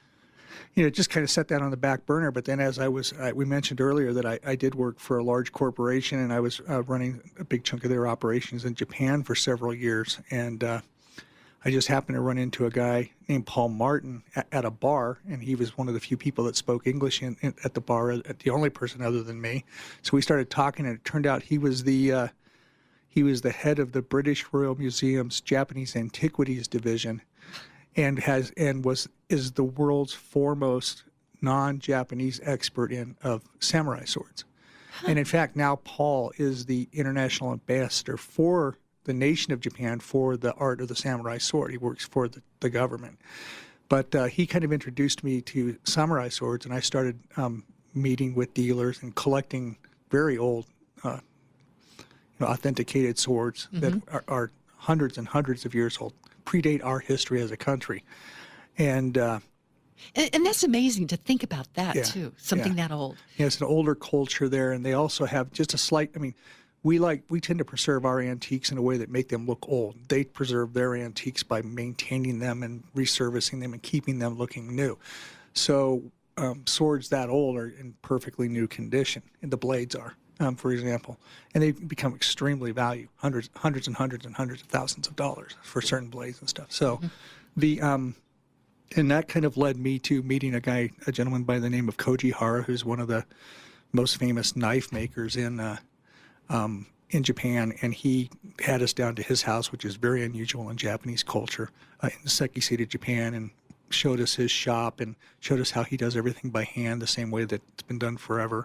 you know, just kind of set that on the back burner. But then as I was, I, we mentioned earlier that I, I did work for a large corporation, and I was uh, running a big chunk of their operations in Japan for several years. And uh, I just happened to run into a guy named Paul Martin at, at a bar, and he was one of the few people that spoke English in, in, at the bar, at the only person other than me. So we started talking, and it turned out he was the uh, he was the head of the British Royal Museum's Japanese Antiquities Division, and has and was is the world's foremost non-Japanese expert in of samurai swords. Huh. And in fact, now Paul is the international ambassador for the nation of Japan for the art of the samurai sword. He works for the, the government. But uh, he kind of introduced me to samurai swords, and I started um, meeting with dealers and collecting very old, uh, you know, authenticated swords mm-hmm. that are, are hundreds and hundreds of years old, predate our history as a country. And uh, and, and that's amazing to think about that, yeah, too, something yeah. that old. Yeah, it's an older culture there, and they also have just a slight, I mean, We like we tend to preserve our antiques in a way that make them look old. They preserve their antiques by maintaining them and resurfacing them and keeping them looking new. So um, swords that old are in perfectly new condition, and the blades are, um, for example, and they become extremely valuable, hundreds, hundreds and hundreds and hundreds of thousands of dollars for certain blades and stuff. So mm-hmm. the um, and that kind of led me to meeting a guy, a gentleman by the name of Koji Hara, who's one of the most famous knife makers in. Uh, Um, in Japan, and he had us down to his house, which is very unusual in Japanese culture, uh, in Sekisei, Japan, and showed us his shop and showed us how he does everything by hand, the same way that it's been done forever.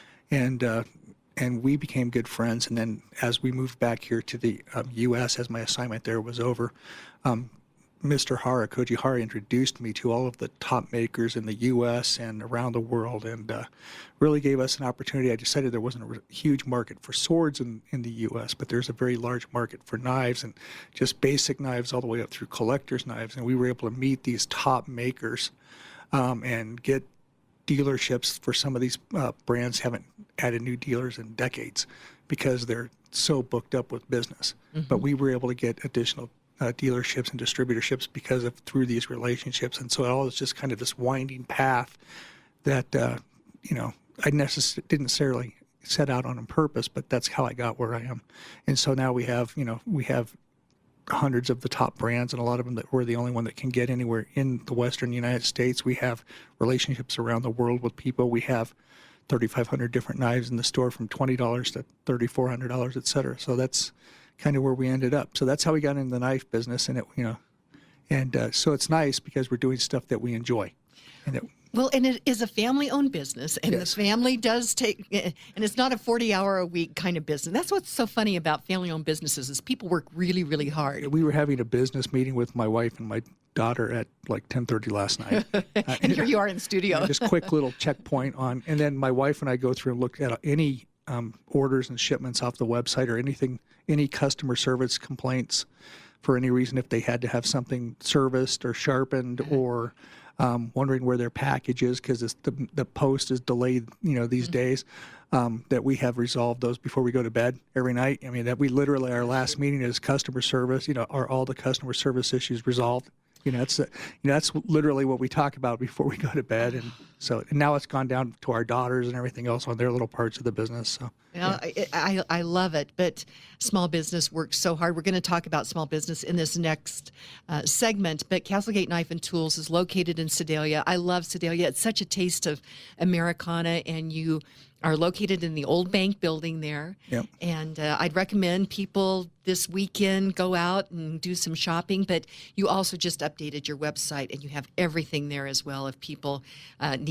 And uh, and we became good friends. And then as we moved back here to the um, U S, as my assignment there was over, um, Mister Hara, Koji Hara, introduced me to all of the top makers in the U S and around the world, and uh, really gave us an opportunity. I decided there wasn't a huge market for swords in, in the U S, but there's a very large market for knives, and just basic knives all the way up through collector's knives. And we were able to meet these top makers um, and get dealerships for some of these uh, brands. Haven't added new dealers in decades because they're so booked up with business. Mm-hmm. But we were able to get additional Uh, dealerships and distributorships because of through these relationships. And so it all is just kind of this winding path that uh, you know I necess- didn't necessarily set out on on purpose, but that's how I got where I am. And so now we have you know we have hundreds of the top brands, and a lot of them that we're the only one that can get anywhere in the Western United States. We have relationships around the world with people. We have thirty-five hundred different knives in the store, from twenty dollars to thirty-four hundred dollars, et cetera. So that's kind of where we ended up. So that's how we got into the knife business, and it, you know, and uh, so it's nice because we're doing stuff that we enjoy. And it, well, and it is a family-owned business, and yes. the family does take, and it's not a forty-hour-a-week kind of business. That's what's so funny about family-owned businesses is people work really, really hard. We were having a business meeting with my wife and my daughter at like ten thirty last night. uh, and here you are in the studio. Just quick little checkpoint on, and then my wife and I go through and look at any um, orders and shipments off the website or anything, any customer service complaints for any reason, if they had to have something serviced or sharpened, or um, wondering where their package is because the the post is delayed, you know, these mm-hmm. days, um, that we have resolved those before we go to bed every night. I mean, that we literally, our last meeting is customer service, you know, are all the customer service issues resolved? You know, that's, you know, that's literally what we talk about before we go to bed. And so and now it's gone down to our daughters and everything else on their little parts of the business. So, yeah. I, I, I love it. But small business works so hard. We're going to talk about small business in this next uh, segment. But Castlegate Knife and Tools is located in Sedalia. I love Sedalia. It's such a taste of Americana, and you are located in the Old Bank building there. Yep. And uh, I'd recommend people this weekend go out and do some shopping. But you also just updated your website, and you have everything there as well if people uh, need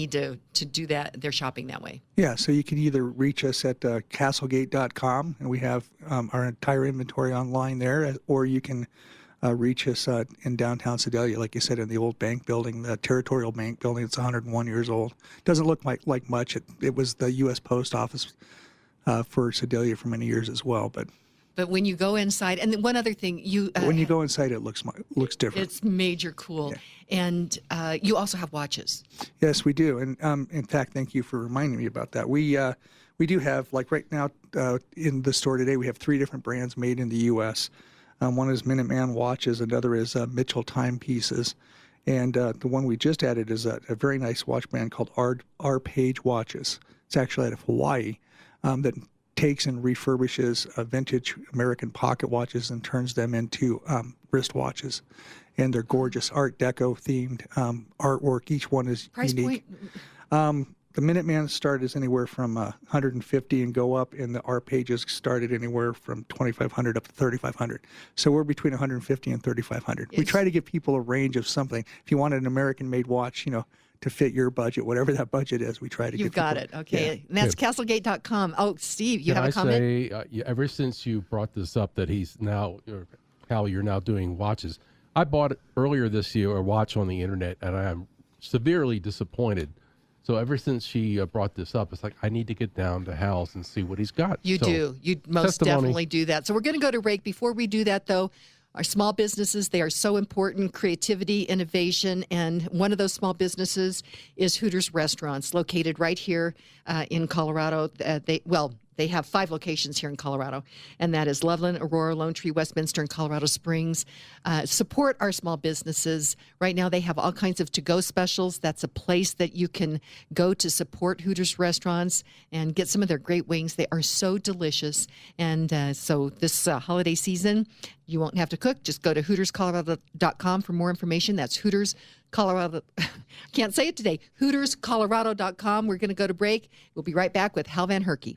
need to, to do that, their shopping that way? Yeah, so you can either reach us at uh, castlegate dot com, and we have um, our entire inventory online there, or you can uh, reach us uh, in downtown Sedalia, like you said, in the old bank building, the Territorial Bank building. It's one hundred one years old. Doesn't look like, like much. It, it was the U S Post Office uh, for Sedalia for many years as well, but But when you go inside, and then one other thing, you uh, when you go inside, it looks looks different. It's major cool, yeah. And uh, you also have watches. Yes, we do, and um, in fact, thank you for reminding me about that. We uh, we do have, like right now uh, in the store today, we have three different brands made in the U S Um, one is Minuteman watches, another is uh, Mitchell timepieces, and uh, the one we just added is a, a very nice watch brand called R R Page watches. It's actually out of Hawaii. Um, that takes and refurbishes uh, vintage American pocket watches and turns them into um, wrist watches. And they're gorgeous, Art Deco themed um, artwork. Each one is Price unique. Point? Um, the Minuteman start is anywhere from uh, one hundred fifty and go up, and the Art Pages started anywhere from twenty-five hundred up to thirty-five hundred. So we're between one hundred fifty and thirty-five hundred. It's, we try to give people a range of something. If you want an American-made watch, you know, to fit your budget, whatever that budget is, we try to. You've get got people, it. Okay, yeah. and that's castlegate dot com. Oh, Steve, you Can have a I comment? say, uh, yeah, ever since you brought this up that he's now, or how you're now doing watches, I bought earlier this year a watch on the internet, and I am severely disappointed. So ever since she uh, brought this up, it's like, I need to get down to Hal's and see what he's got. You so, do. You most testimony. definitely do that. So we're going to go to break. Before we do that, though, our small businesses, they are so important, creativity, innovation, and one of those small businesses is Hooters Restaurants, located right here uh, in Colorado. Uh, they well, they have five locations here in Colorado, and that is Loveland, Aurora, Lone Tree, Westminster, and Colorado Springs. Uh, support our small businesses. Right now, they have all kinds of to-go specials. That's a place that you can go to support Hooters Restaurants and get some of their great wings. They are so delicious, and uh, so this uh, holiday season, you won't have to cook. Just go to hooters colorado dot com for more information. That's Hooters Colorado. Can't say it today. hooters colorado dot com. We're going to go to break. We'll be right back with Hal Van Herky.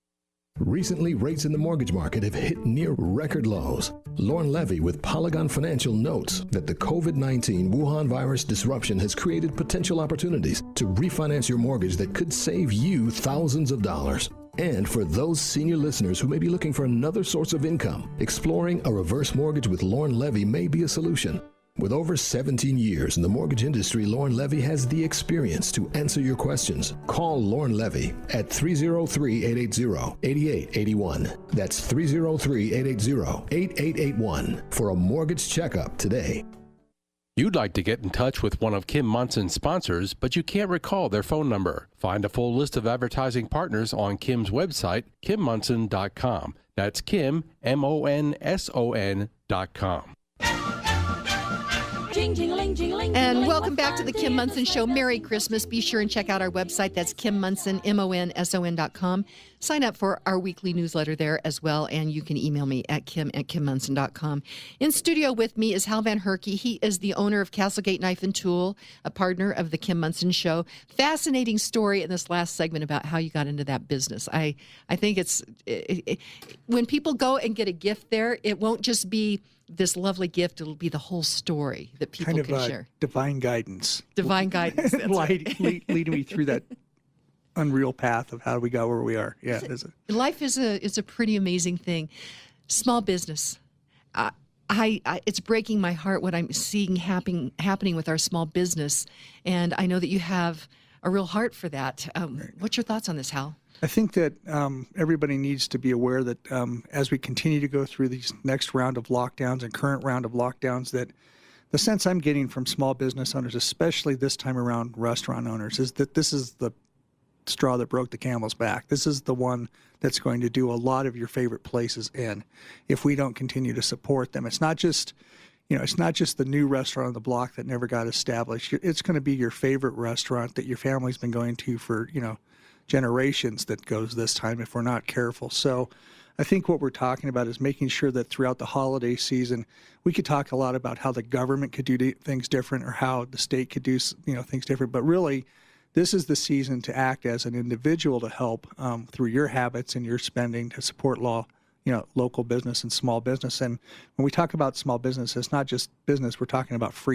Recently, rates in the mortgage market have hit near record lows. Lauren Levy with Polygon Financial notes that the COVID nineteen Wuhan virus disruption has created potential opportunities to refinance your mortgage that could save you thousands of dollars. And for those senior listeners who may be looking for another source of income, exploring a reverse mortgage with Lauren Levy may be a solution. With over seventeen years in the mortgage industry, Lauren Levy has the experience to answer your questions. Call Lauren Levy at three oh three, eight eight zero, eight eight eight one. That's three oh three, eight eight zero, eight eight eight one for a mortgage checkup today. You'd like to get in touch with one of Kim Monson's sponsors, but you can't recall their phone number. Find a full list of advertising partners on Kim's website, kim monson dot com. That's Kim, M O N S O N dot com. And welcome back to the Kim Monson Show. Merry Christmas. Be sure and check out our website. That's Kim Monson, M O N S O N dot com. Sign up for our weekly newsletter there as well, and you can email me at kim at kim monson dot com. In studio with me is Hal Van Herky. He is the owner of Castlegate Knife and Tool, a partner of the Kim Monson Show. Fascinating story in this last segment about how you got into that business. I, I think it's it, it, when people go and get a gift there, it won't just be this lovely gift, it'll be the whole story that people kind of, can uh, share. Divine guidance. Divine guidance. That's Light, right. lead, leading me through that unreal path of how we got where we are. Yeah, it is a, life is a is a pretty amazing thing. Small business. Uh, I, I it's breaking my heart what I'm seeing happening happening with our small business, and I know that you have a real heart for that. Um, right. What's your thoughts on this, Hal? I think that um, everybody needs to be aware that um, as we continue to go through these next round of lockdowns and current round of lockdowns, that the sense I'm getting from small business owners, especially this time around restaurant owners, is that this is the straw that broke the camel's back. This is the one that's going to do a lot of your favorite places in if we don't continue to support them. It's not just, you know, it's not just the new restaurant on the block that never got established. It's going to be your favorite restaurant that your family's been going to for, you know, generations that goes this time if we're not careful. So I think what we're talking about is making sure that throughout the holiday season, we could talk a lot about how the government could do things different or how the state could do, you know, things different. But really, this is the season to act as an individual to help um, through your habits and your spending to support law, you know, local business and small business. And when we talk about small business, it's not just business. We're talking about freedom.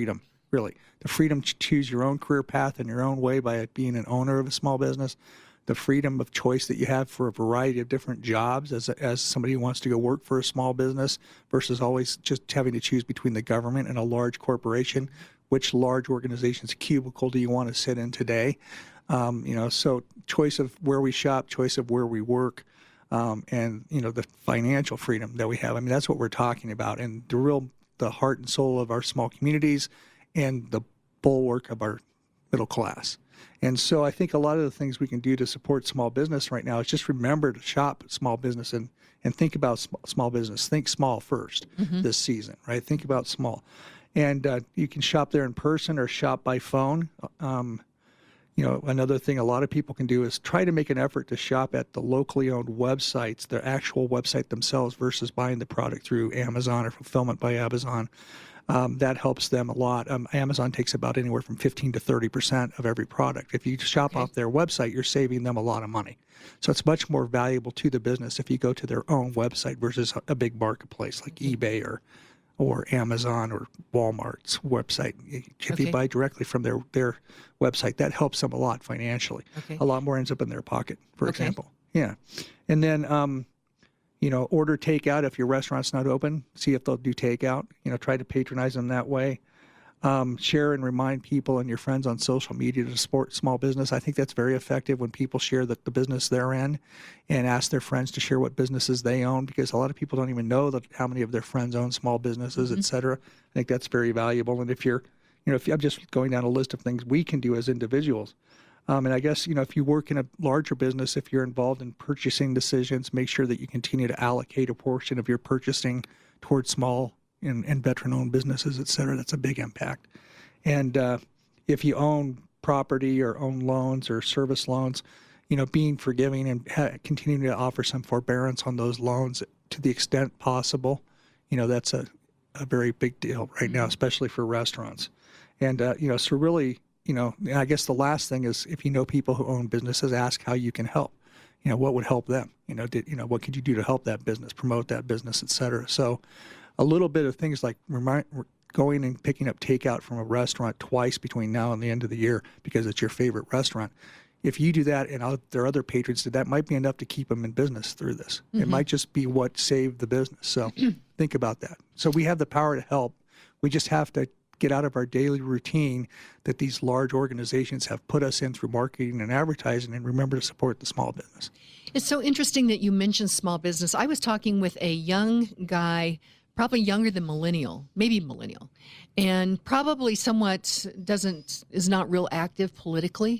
really. The freedom to choose your own career path in your own way by being an owner of a small business. The freedom of choice that you have for a variety of different jobs as a, as somebody who wants to go work for a small business versus always just having to choose between the government and a large corporation. Which large organization's cubicle do you want to sit in today? Um, you know, so choice of where we shop, choice of where we work, um, and, you know, the financial freedom that we have. I mean, that's what we're talking about. And the real, the heart and soul of our small communities and the bulwark of our middle class. And so I think a lot of the things we can do to support small business right now is just remember to shop small business and, and think about sm- small business. Think small first mm-hmm. this season, right? Think about small. And uh, you can shop there in person or shop by phone. Um, you know, another thing a lot of people can do is try to make an effort to shop at the locally owned websites, their actual website themselves versus buying the product through Amazon or Fulfillment by Amazon. Um, that helps them a lot. Um, Amazon takes about anywhere from fifteen to thirty percent of every product. If you shop okay. off their website, you're saving them a lot of money. So it's much more valuable to the business if you go to their own website versus a big marketplace like eBay or or Amazon or Walmart's website. If okay. you buy directly from their, their website, that helps them a lot financially. Okay. A lot more ends up in their pocket, for okay. example. Yeah. And then, um, you know, order takeout if your restaurant's not open. See if they'll do takeout. You know, try to patronize them that way. Um, share and remind people and your friends on social media to support small business. I think that's very effective when people share the, the business they're in and ask their friends to share what businesses they own, because a lot of people don't even know that how many of their friends own small businesses, mm-hmm. et cetera. I think that's very valuable. And if you're, you know, if I'm just going down a list of things we can do as individuals. Um, and I guess, you know, if you work in a larger business, if you're involved in purchasing decisions, make sure that you continue to allocate a portion of your purchasing towards small and, and veteran-owned businesses, et cetera. That's a big impact. And uh, if you own property or own loans or service loans, you know, being forgiving and ha- continuing to offer some forbearance on those loans to the extent possible, you know, that's a, a very big deal right now, especially for restaurants. And, uh, you know, so really, you know, I guess the last thing is if you know people who own businesses, ask how you can help. You know, what would help them? You know, did, you know, what could you do to help that business, promote that business, et cetera. So a little bit of things like remind, going and picking up takeout from a restaurant twice between now and the end of the year because it's your favorite restaurant. If you do that and there are other patrons did that, might be enough to keep them in business through this. Mm-hmm. It might just be what saved the business. So think about that. So we have the power to help. We just have to get out of our daily routine that these large organizations have put us in through marketing and advertising, and remember to support the small business. It's so interesting that you mentioned small business. I was talking with a young guy, probably younger than millennial, maybe millennial, and probably somewhat doesn't, is not real active politically.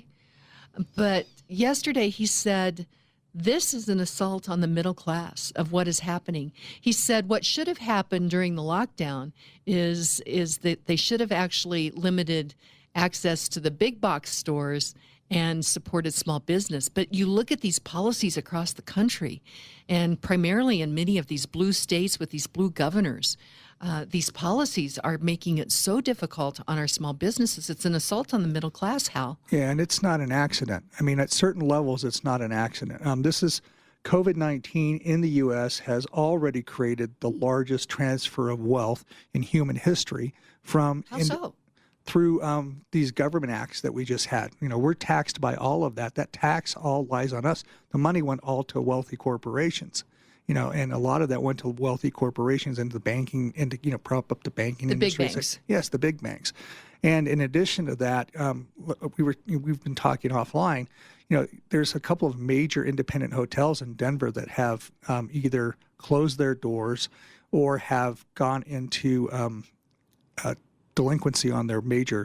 But yesterday he said, this is an assault on the middle class of what is happening. He said what should have happened during the lockdown is, is that they should have actually limited access to the big box stores and supported small business. But you look at these policies across the country, and primarily in many of these blue states with these blue governors, uh, these policies are making it so difficult on our small businesses. It's an assault on the middle class, Hal. Yeah, and it's not an accident. I mean, at certain levels, it's not an accident. Um, this is COVID nineteen in the U S has already created the largest transfer of wealth in human history from How so? through um, these government acts that we just had. You know, we're taxed by all of that. That tax all lies on us. The money went all to wealthy corporations, you know, and a lot of that went to wealthy corporations and the banking, and to, you know, prop up the banking the industry. Big banks. Yes, the big banks. And in addition to that, um, we were we've been talking offline. You know, there's a couple of major independent hotels in Denver that have um, either closed their doors or have gone into um, uh, delinquency on their major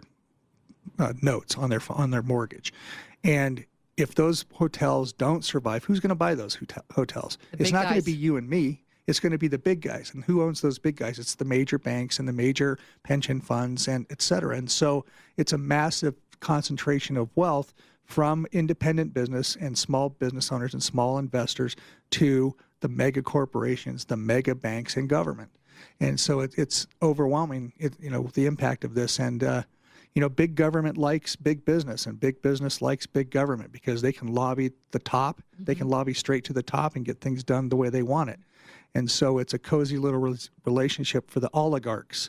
uh, notes on their on their mortgage. And if those hotels don't survive, who's going to buy those hotel, hotels? The it's not going guys. to be you and me. It's going to be the big guys. And who owns those big guys? It's the major banks and the major pension funds and et cetera. And so it's a massive concentration of wealth from independent business and small business owners and small investors to the mega corporations, the mega banks, and government. And so it, it's overwhelming, it, you know, the impact of this. And, uh, you know, big government likes big business, and big business likes big government because they can lobby the top. Mm-hmm. They can lobby straight to the top and get things done the way they want it. And so it's a cozy little re- relationship for the oligarchs.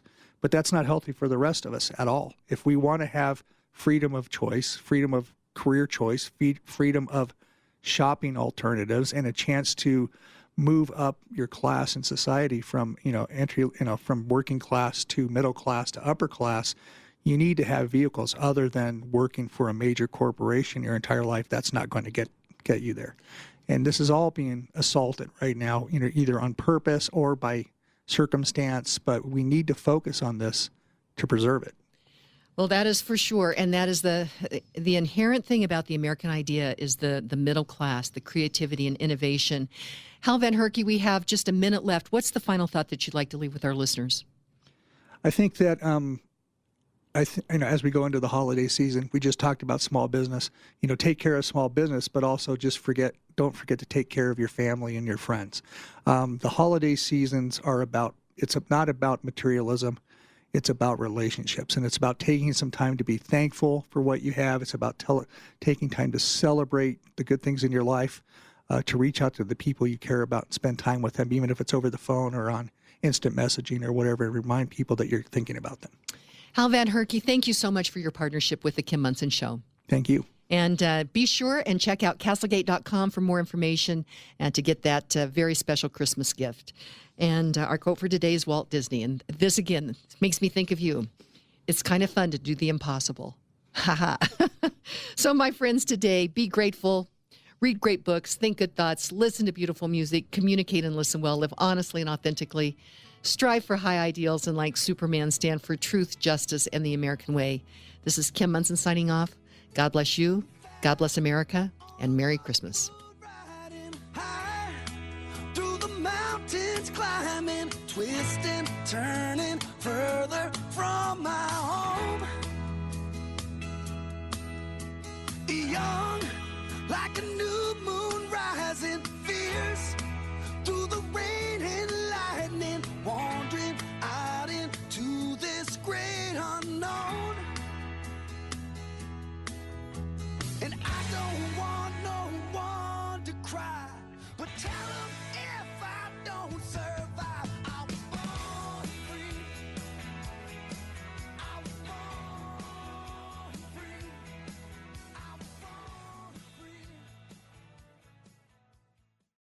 but that's not healthy for the rest of us at all. If we want to have freedom of choice, freedom of career choice, freedom of shopping alternatives, and a chance to move up your class in society from, you know, entry, you know, from working class to middle class to upper class, you need to have vehicles other than working for a major corporation your entire life. That's not going to get, get you there. And this is all being assaulted right now, you know, either on purpose or by circumstance, but we need to focus on this to preserve it. Well, that is for sure, and that is the the inherent thing about the American idea is the the middle class, the creativity and innovation. Hal Van Herky, we have just a minute left. What's the final thought that you'd like to leave with our listeners? I think that um, I th- you know, as we go into the holiday season, we just talked about small business. You know, take care of small business, but also just forget don't forget to take care of your family and your friends. Um, the holiday seasons are about it's not about materialism. It's about relationships, and it's about taking some time to be thankful for what you have. It's about tele- taking time to celebrate the good things in your life, uh, to reach out to the people you care about and spend time with them, even if it's over the phone or on instant messaging or whatever, and remind people that you're thinking about them. Hal Van Herky, thank you so much for your partnership with the Kim Monson Show. Thank you. And uh, be sure and check out castlegate dot com for more information and to get that uh, very special Christmas gift. And uh, our quote for today is Walt Disney. And this, again, makes me think of you. It's kind of fun to do the impossible. Ha ha. So, my friends, today, be grateful, read great books, think good thoughts, listen to beautiful music, communicate and listen well, live honestly and authentically, strive for high ideals, and like Superman, stand for truth, justice, and the American way. This is Kim Monson signing off. God bless you, God bless America, and Merry Christmas. Climbing, twisting, turning further from my home. Young, like a new